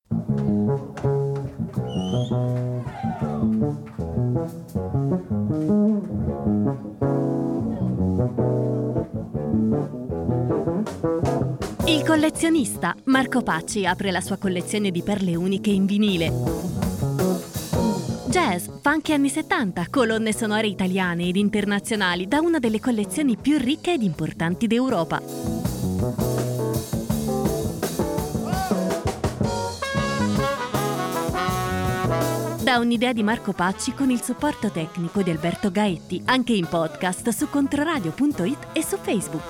Il collezionista Marco Pacci apre la sua collezione di perle uniche in vinile. Jazz, funk anni 70, colonne sonore italiane ed internazionali da una delle collezioni più ricche ed importanti d'Europa. Da un'idea di Marco Pacci con il supporto tecnico di Alberto Gaetti, anche in podcast su controradio.it e su Facebook.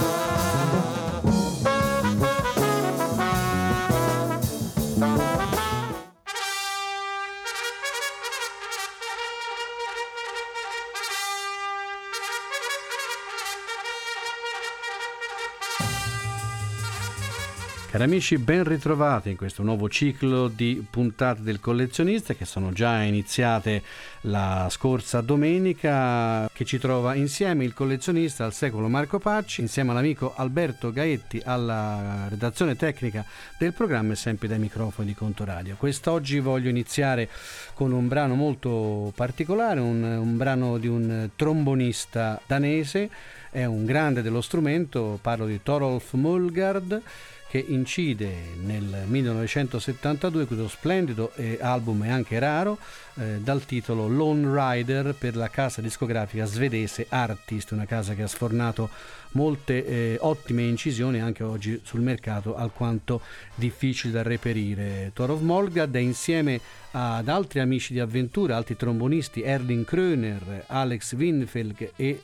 Cari amici, ben ritrovati in questo nuovo ciclo di puntate del collezionista che sono già iniziate la scorsa domenica, che ci trova insieme il collezionista al secolo Marco Pacci, insieme all'amico Alberto Gaetti alla redazione tecnica del programma e sempre dai microfoni di Contoradio. Quest'oggi voglio iniziare con un brano molto particolare, un brano di un trombonista danese, è un grande dello strumento, parlo di Thorolf Molgaard, che incide nel 1972 questo splendido album e anche raro dal titolo Lone Rider per la casa discografica svedese Artist, una casa che ha sfornato molte ottime incisioni anche oggi sul mercato alquanto difficili da reperire. Thorolf Molgaard è insieme ad altri amici di avventura, altri trombonisti, Erling Kröner, Alex Winfeldt e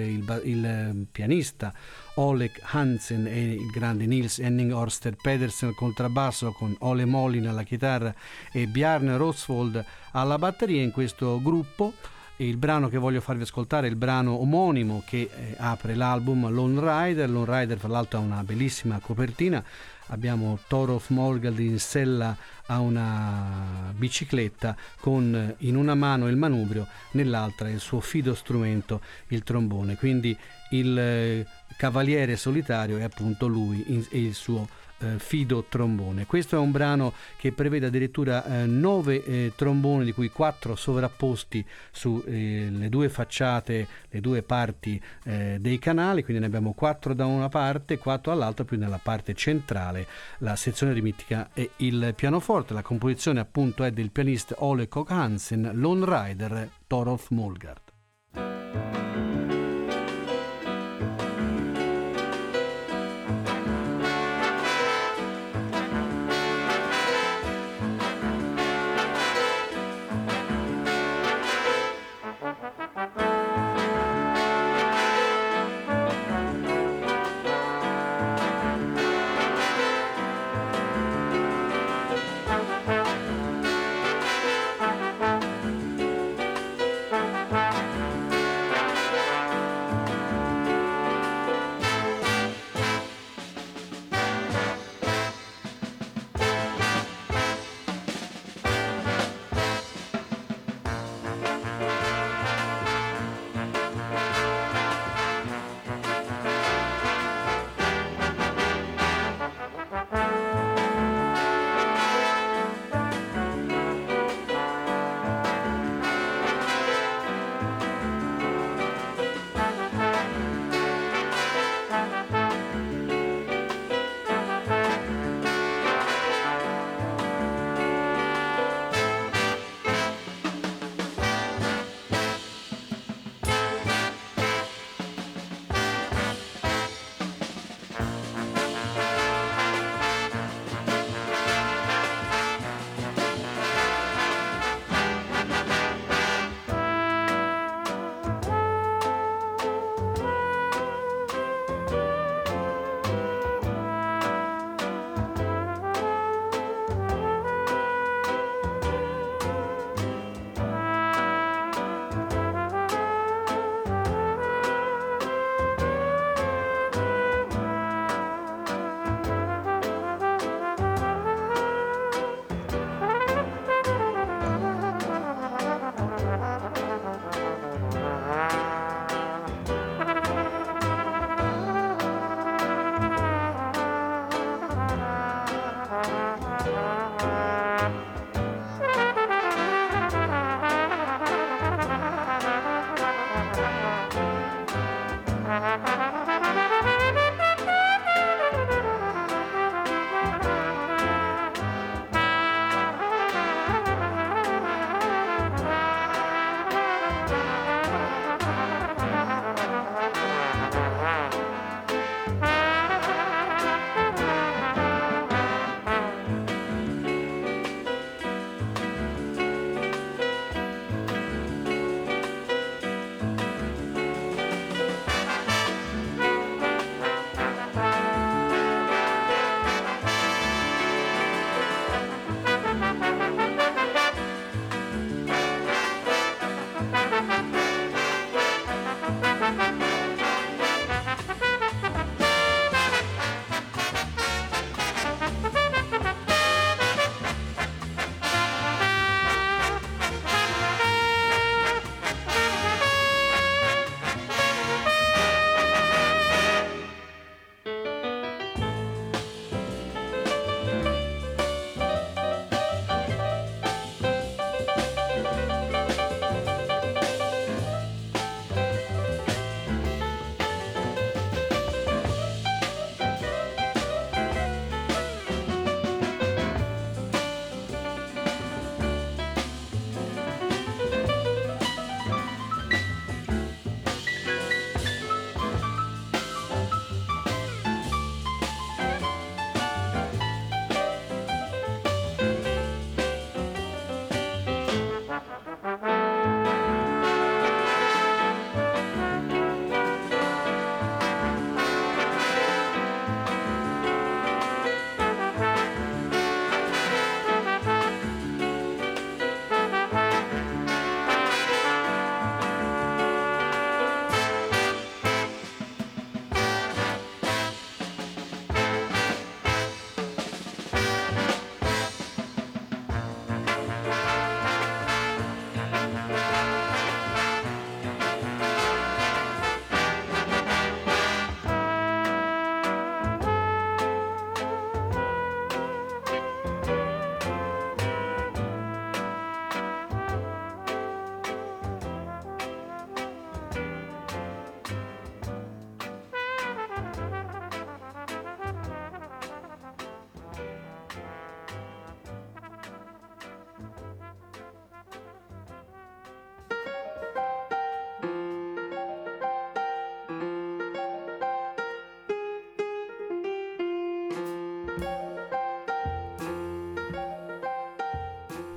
il pianista Oleg Hansen e il grande Nils Henning Ørsted Pedersen al contrabbasso, con Ole Molin alla chitarra e Bjarne Rosvold alla batteria in questo gruppo. E il brano che voglio farvi ascoltare è il brano omonimo che apre l'album Lone Rider. Lone Rider, fra l'altro, ha una bellissima copertina. Abbiamo Thorolf Molgaard in sella a una bicicletta con in una mano il manubrio, nell'altra il suo fido strumento, il trombone. Quindi il cavaliere solitario è appunto lui e il suo fido trombone. Questo è un brano che prevede addirittura 9 tromboni, di cui 4 sovrapposti su le due facciate, le due parti dei canali, quindi ne abbiamo 4 da una parte, 4 dall'altra, più nella parte centrale la sezione ritmica e il pianoforte. La composizione appunto è del pianista Ole Kok Hansen, Lone Rider, Thorolf Molgaard.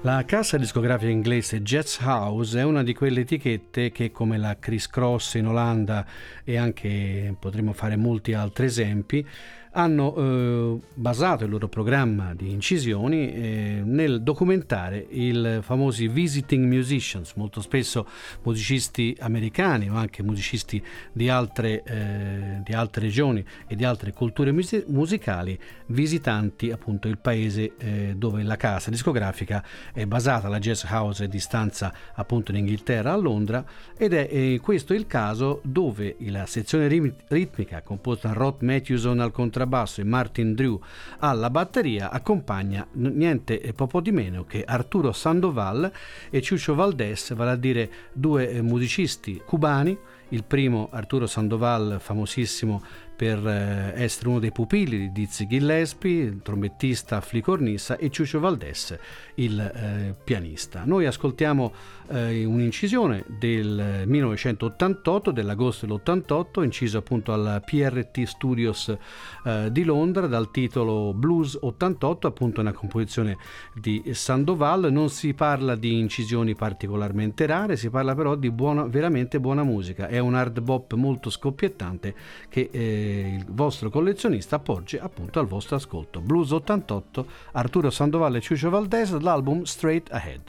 La casa discografica inglese Jazz House è una di quelle etichette che, come la Criss Cross in Olanda e anche potremmo fare molti altri esempi, hanno basato il loro programma di incisioni nel documentare i famosi visiting musicians, molto spesso musicisti americani o anche musicisti di altre regioni e di altre culture musicali, visitanti appunto il paese dove la casa discografica è basata. La Jazz House è di stanza appunto in Inghilterra, a Londra, ed è questo il caso dove la sezione ritmica composta da Rod Mathewson al contrabbasso e Martin Drew alla batteria accompagna niente poco di meno che Arturo Sandoval e Chucho Valdés, vale a dire due musicisti cubani. Il primo, Arturo Sandoval, famosissimo per essere uno dei pupilli di Dizzy Gillespie, trombettista, flicornista, e Chucho Valdés, il pianista. Noi ascoltiamo un'incisione del 1988, dell'agosto dell'88, inciso appunto al PRT Studios di Londra, dal titolo Blues 88, appunto una composizione di Sandoval. Non si parla di incisioni particolarmente rare, si parla però di veramente buona musica. È un hard bop molto scoppiettante che il vostro collezionista appoggia appunto al vostro ascolto. Blues 88, Arturo Sandoval e Chucho Valdés, dall'album Straight Ahead.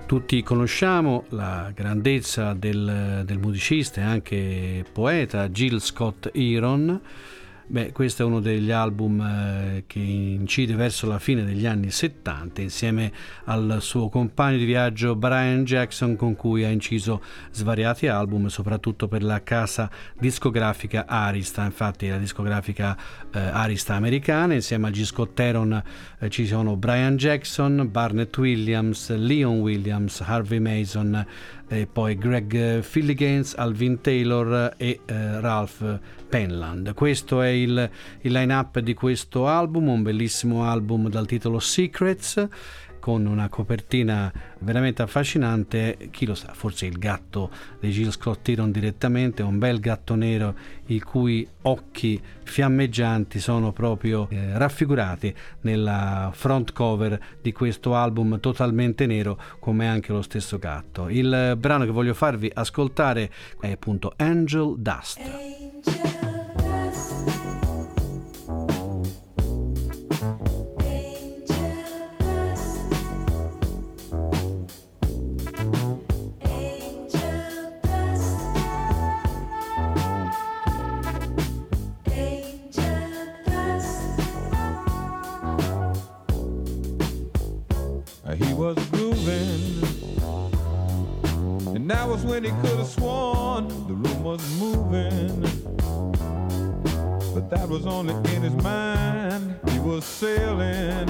Tutti conosciamo la grandezza del musicista e anche poeta Gil Scott-Heron. Questo è uno degli album che incide verso la fine degli anni 70 insieme al suo compagno di viaggio Brian Jackson, con cui ha inciso svariati album, soprattutto per la casa discografica Arista. Infatti la discografica Arista americana. Insieme a Gil Scott-Heron ci sono Brian Jackson, Barnett Williams, Leon Williams, Harvey Mason, e poi Greg Philligans, Alvin Taylor e Ralph Penland. Questo è il line-up di questo album, un bellissimo album dal titolo Secrets, con una copertina veramente affascinante. Chi lo sa, forse il gatto di Gil Scott-Heron direttamente, un bel gatto nero i cui occhi fiammeggianti sono proprio raffigurati nella front cover di questo album totalmente nero, come anche lo stesso gatto. Il brano che voglio farvi ascoltare è appunto Angel Dust. He was grooving, and that was when he could have sworn the room was moving. But that was only in his mind. He was sailing.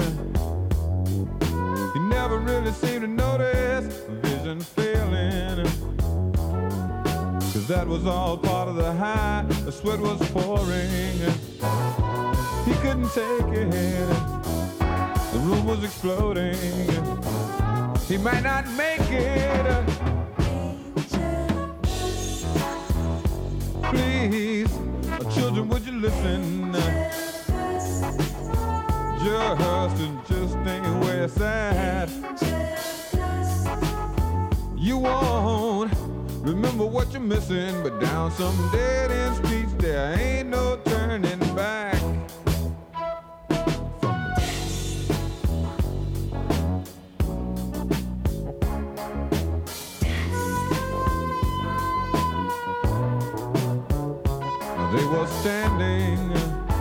He never really seemed to notice vision failing, 'cause that was all part of the high. The sweat was pouring. He couldn't take it. The room was exploding. He might not make it. Please, children, would you listen? Just ain't where it's at. You won't remember what you're missing, but down some dead end streets there ain't no turning back. They were standing,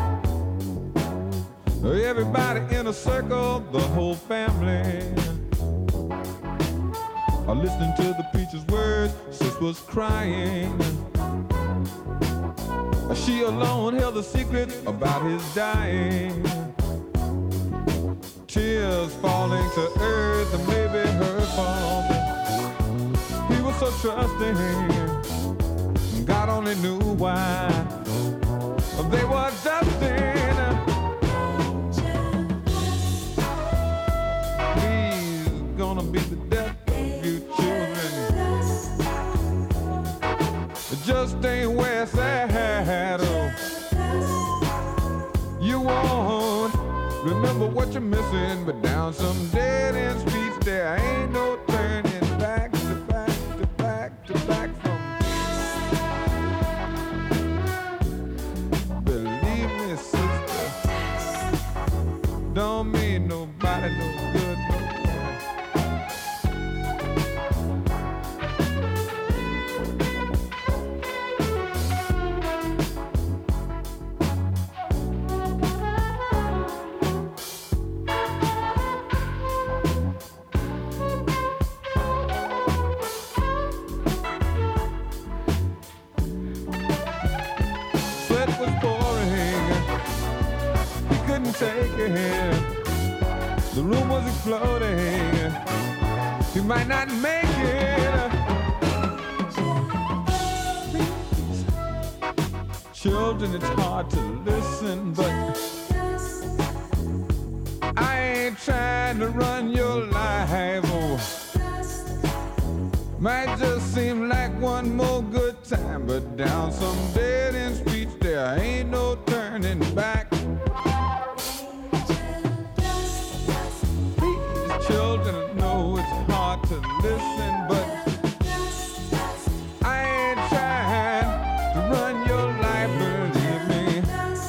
everybody in a circle, the whole family, listening to the preacher's words. Sis was crying. She alone held the secret about his dying. Tears falling to earth, and maybe her fault. He was so trusting, God only knew why. They were dusting. Please, gonna be the death of you children. It just ain't where it's at. Oh. You won't remember what you're missing, but down some dead end streets there ain't no turning back to back to back to back from. Don't mean nobody no good, no Sweat was pouring, he couldn't take it. The room was exploding. He might not make it. Children, it's hard to listen, but I ain't trying to run your life. Oh. Might just seem like one more good time, but down some dead end streets there ain't no turning back. Children know it's hard to listen, but I ain't trying to run your life, believe me.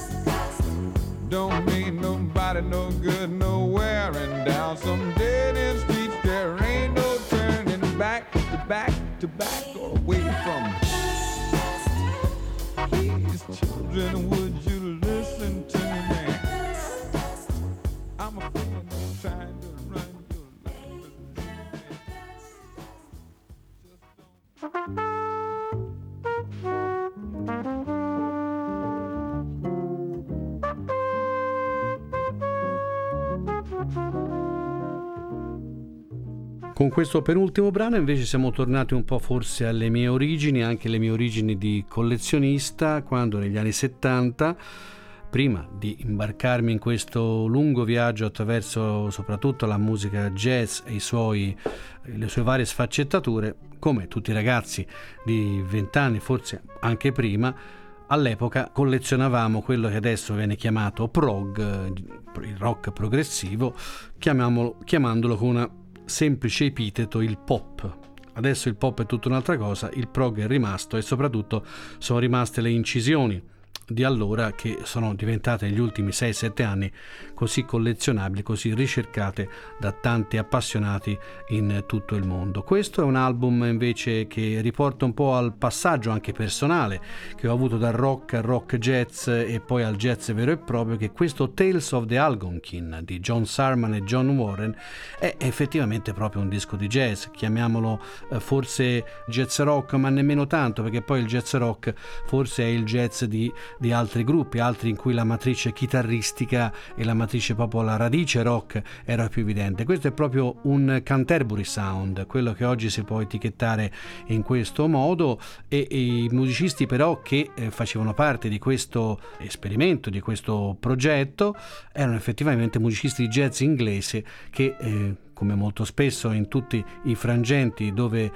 Don't mean nobody no good nowhere, and down some dead end streets there ain't no turning tobacco away from these children. Would you listen to me, man? I'm a friend that's trying to run your life. Just don't. Con questo penultimo brano invece siamo tornati un po' forse alle mie origini, anche le mie origini di collezionista, quando negli anni 70, prima di imbarcarmi in questo lungo viaggio attraverso soprattutto la musica jazz e le sue varie sfaccettature, come tutti i ragazzi di 20 anni, forse anche prima, all'epoca collezionavamo quello che adesso viene chiamato prog, il rock progressivo, chiamandolo con una semplice epiteto, il pop. Adesso il pop è tutta un'altra cosa, il prog è rimasto e soprattutto sono rimaste le incisioni di allora che sono diventate negli ultimi 6-7 anni così collezionabili, così ricercate da tanti appassionati in tutto il mondo. Questo è un album invece che riporta un po' al passaggio anche personale che ho avuto dal rock al rock jazz e poi al jazz vero e proprio, che questo Tales of the Algonquin di John Sarman e John Warren è effettivamente proprio un disco di jazz, chiamiamolo forse jazz rock, ma nemmeno tanto, perché poi il jazz rock forse è il jazz di altri gruppi, altri in cui la matrice chitarristica e la matrice proprio la radice rock era più evidente. Questo è proprio un Canterbury sound, quello che oggi si può etichettare in questo modo, e i musicisti però che facevano parte di questo esperimento, di questo progetto, erano effettivamente musicisti di jazz inglese che come molto spesso in tutti i frangenti dove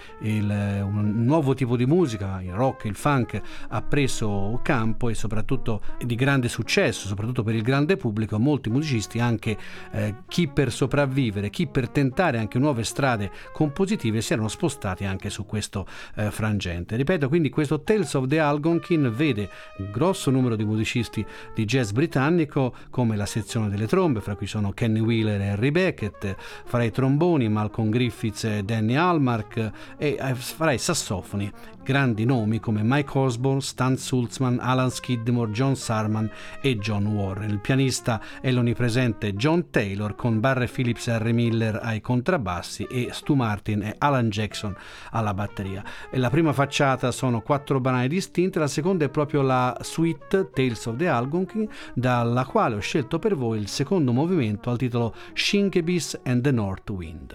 un nuovo tipo di musica, il rock, il funk, ha preso campo e soprattutto di grande successo, soprattutto per il grande pubblico, molti musicisti, anche chi per sopravvivere, chi per tentare anche nuove strade compositive, si erano spostati anche su questo frangente. Ripeto, quindi questo Tales of the Algonquin vede un grosso numero di musicisti di jazz britannico, come la sezione delle trombe, fra cui sono Kenny Wheeler e Harry Beckett, fra i tromboni Malcolm Griffiths e Danny Hallmark, e fra i sassofoni grandi nomi come Mike Osborne, Stan Sulzman, Alan Skidmore, John Sarman e John Warren. Il pianista è l'onnipresente John Taylor, con Barry Phillips e Harry Miller ai contrabbassi e Stu Martin e Alan Jackson alla batteria. E la prima facciata sono 4 brani distinti, la seconda è proprio la suite Tales of the Algonquin, dalla quale ho scelto per voi il secondo movimento al titolo Shinkebiss and the North Wind.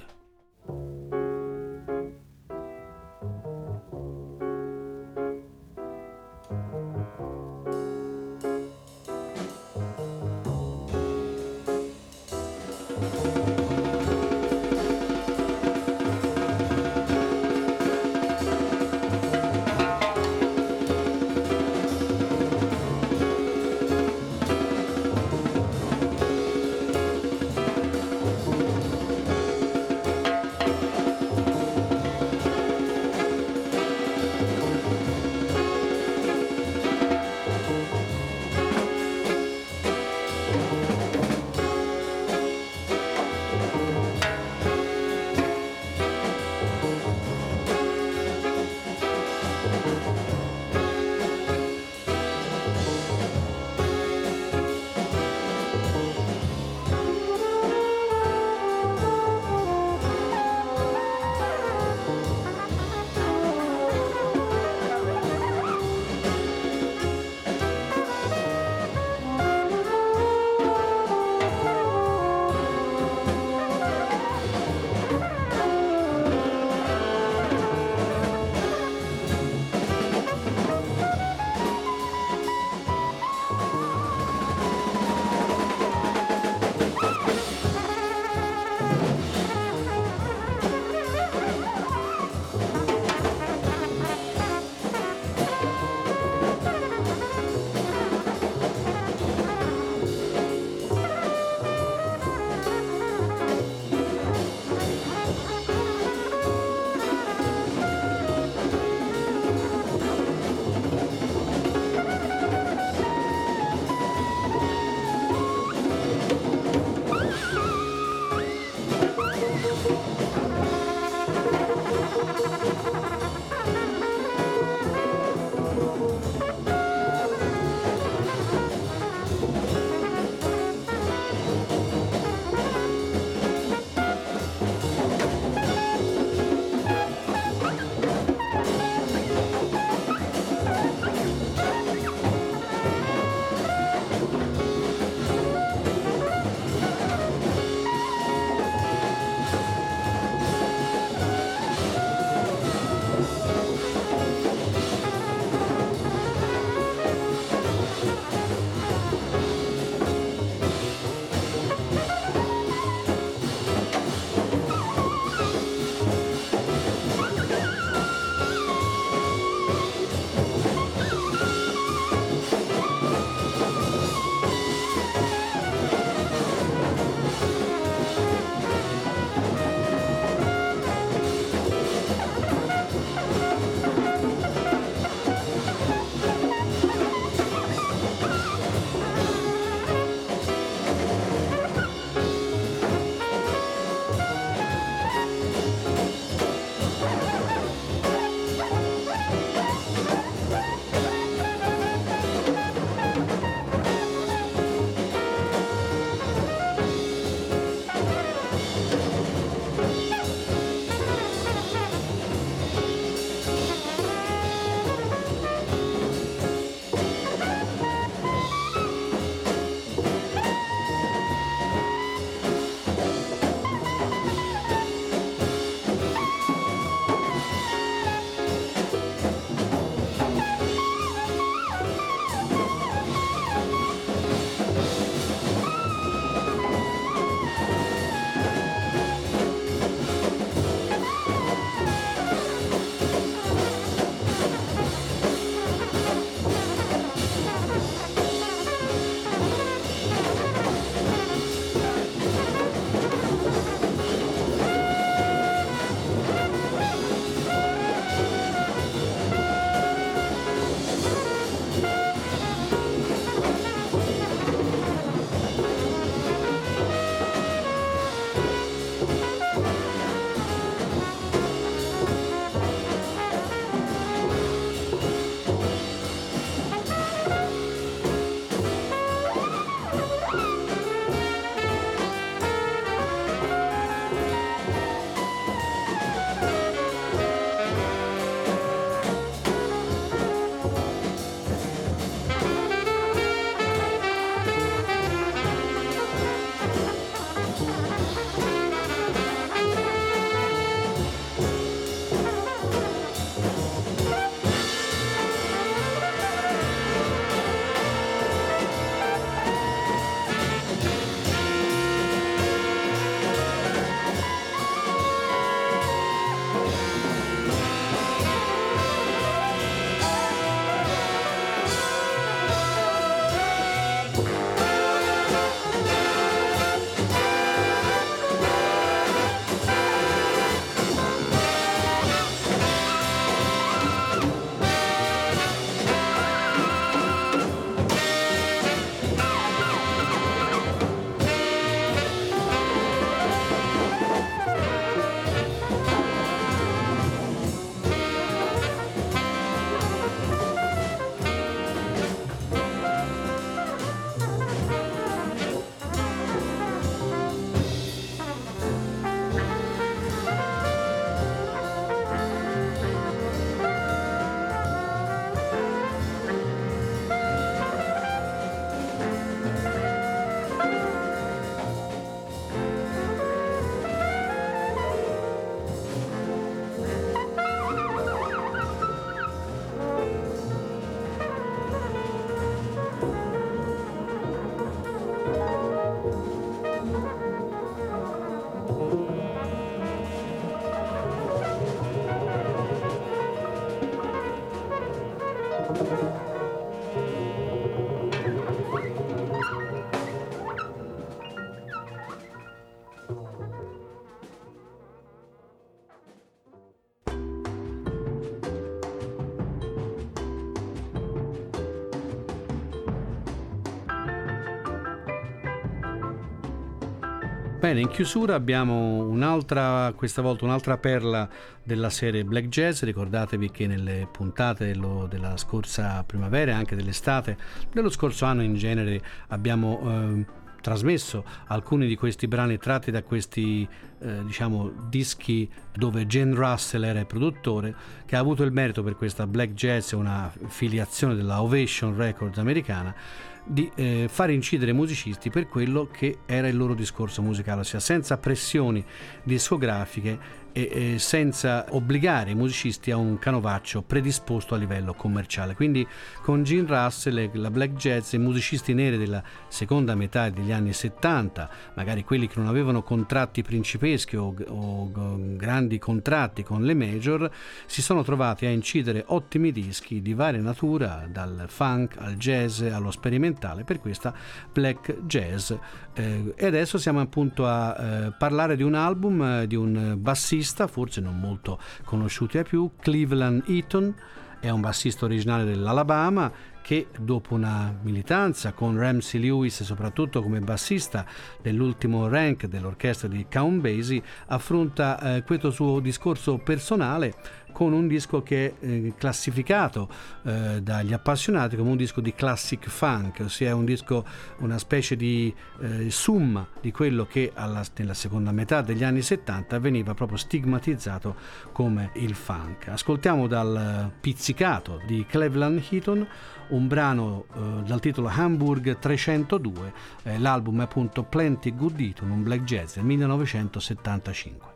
Bene, in chiusura abbiamo questa volta un'altra perla della serie Black Jazz. Ricordatevi che nelle puntate della scorsa primavera e anche dell'estate dello scorso anno in genere abbiamo trasmesso alcuni di questi brani tratti da questi dischi dove Gene Russell era il produttore, che ha avuto il merito per questa Black Jazz, una filiazione della Ovation Records americana, di fare incidere musicisti per quello che era il loro discorso musicale, ossia senza pressioni discografiche e senza obbligare i musicisti a un canovaccio predisposto a livello commerciale. Quindi con Gene Russell e la Black Jazz, i musicisti neri della seconda metà degli anni 70, magari quelli che non avevano contratti principeschi o grandi contratti con le major, si sono trovati a incidere ottimi dischi di varia natura, dal funk al jazz allo sperimentale, per questa Black Jazz. E adesso siamo appunto a parlare di un album di un bassista forse non molto conosciuti ai più, Cleveland Eaton. È un bassista originale dell'Alabama che, dopo una militanza con Ramsey Lewis, soprattutto come bassista dell'ultimo rank dell'orchestra di Count Basie, affronta questo suo discorso personale con un disco che è classificato dagli appassionati come un disco di classic funk, ossia un disco, una specie di summa di quello che nella seconda metà degli anni 70 veniva proprio stigmatizzato come il funk. Ascoltiamo dal pizzicato di Cleveland Eaton un brano dal titolo Hamburg 302, l'album è appunto Plenty Good Eaton, un black jazz del 1975.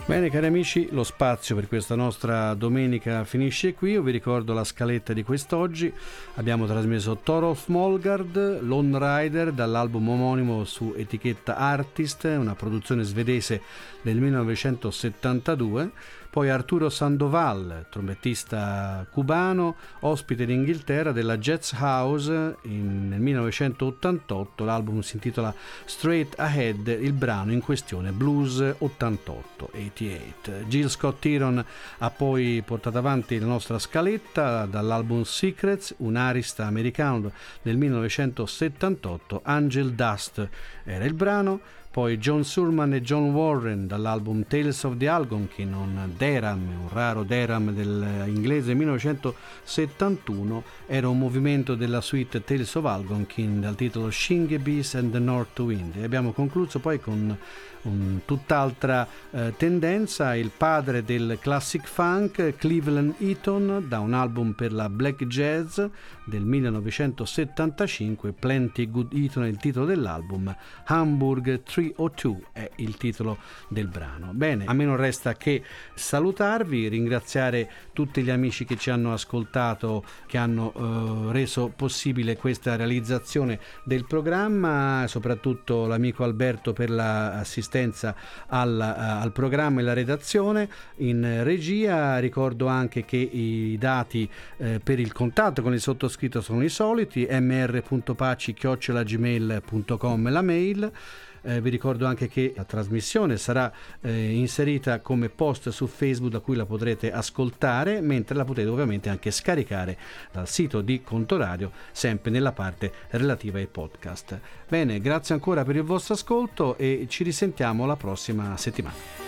Bene cari amici, lo spazio per questa nostra domenica finisce qui. Io vi ricordo la scaletta di quest'oggi. Abbiamo trasmesso Thorolf Molgard, Lone Rider, dall'album omonimo su etichetta Artist, una produzione svedese del 1972. Poi Arturo Sandoval, trombettista cubano, ospite in Inghilterra della Jazz House nel 1988. L'album si intitola Straight Ahead, il brano in questione Blues 88. Jill Scott Heron ha poi portato avanti la nostra scaletta dall'album Secrets, un arista americano del 1978. Angel Dust era il brano. Poi John Surman e John Warren dall'album Tales of the Algonquin, un Deram, un raro Deram dell'inglese 1971, era un movimento della suite Tales of Algonquin dal titolo Shingebis and the North Wind. E abbiamo concluso poi con tutt'altra tendenza, il padre del classic funk, Cleveland Eaton, da un album per la Black Jazz del 1975, Plenty Good Eaton è il titolo dell'album, Hamburg 302 è il titolo del brano. Bene, a me non resta che salutarvi, ringraziare tutti gli amici che ci hanno ascoltato, che hanno reso possibile questa realizzazione del programma, soprattutto l'amico Alberto per l'assistenza al programma e la redazione. In regia ricordo anche che i dati per il contatto con il sottoscritto sono i soliti: mr.paci@gmail.com la mail. Vi ricordo anche che la trasmissione sarà inserita come post su Facebook, da cui la potrete ascoltare, mentre la potete ovviamente anche scaricare dal sito di Contoradio, sempre nella parte relativa ai podcast. Bene, grazie ancora per il vostro ascolto e ci risentiamo la prossima settimana.